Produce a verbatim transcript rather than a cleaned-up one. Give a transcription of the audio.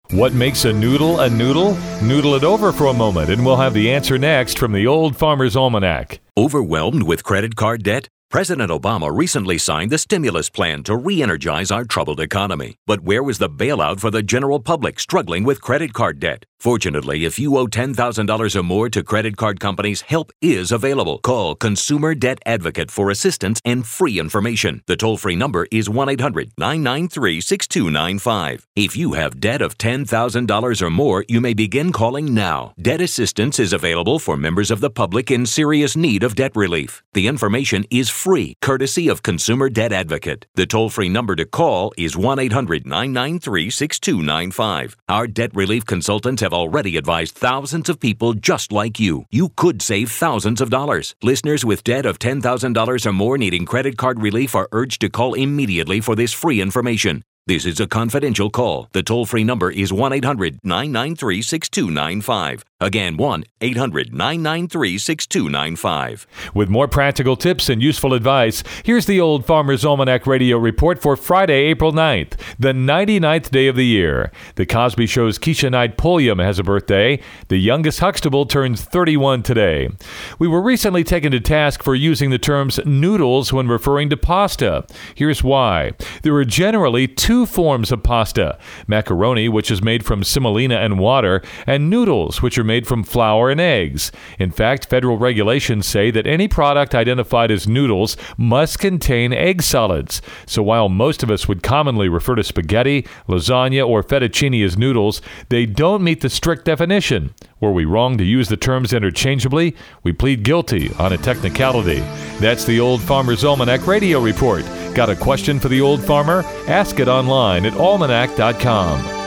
What makes a noodle a noodle? Noodle it over for a moment, and we'll have the answer next from the Old Farmer's Almanac. Overwhelmed with credit card debt? President Obama recently signed the stimulus plan to re-energize our troubled economy. But where was the bailout for the general public struggling with credit card debt? Fortunately, if you owe ten thousand dollars or more to credit card companies, help is available. Call Consumer Debt Advocate for assistance and free information. The toll-free number is one eight hundred nine nine three six two nine five. If you have debt of ten thousand dollars or more, you may begin calling now. Debt assistance is available for members of the public in serious need of debt relief. The information is free, courtesy of Consumer Debt Advocate. The toll-free number to call is one eight hundred nine nine three six two nine five. Our debt relief consultants have already advised thousands of people just like you. You could save thousands of dollars. Listeners with debt of ten thousand dollars or more needing credit card relief are urged to call immediately for this free information. This is a confidential call. The toll-free number is one eight hundred nine nine three six two nine five. Again, one eight hundred nine nine three six two nine five. With more practical tips and useful advice, here's the Old Farmer's Almanac Radio Report for Friday, April ninth, the ninety-ninth day of the year. The Cosby Show's Keisha Knight Pulliam has a birthday. The youngest Huxtable turns thirty-one today. We were recently taken to task for using the terms noodles when referring to pasta. Here's why. There are generally two forms of pasta: macaroni, which is made from semolina and water, and noodles, which are made from flour and eggs. In fact, federal regulations say that any product identified as noodles must contain egg solids. So while most of us would commonly refer to spaghetti, lasagna, or fettuccine as noodles, they don't meet the strict definition. Were we wrong to use the terms interchangeably? We plead guilty on a technicality. That's the Old Farmer's Almanac Radio Report. Got a question for the Old Farmer? Ask it online at almanac dot com.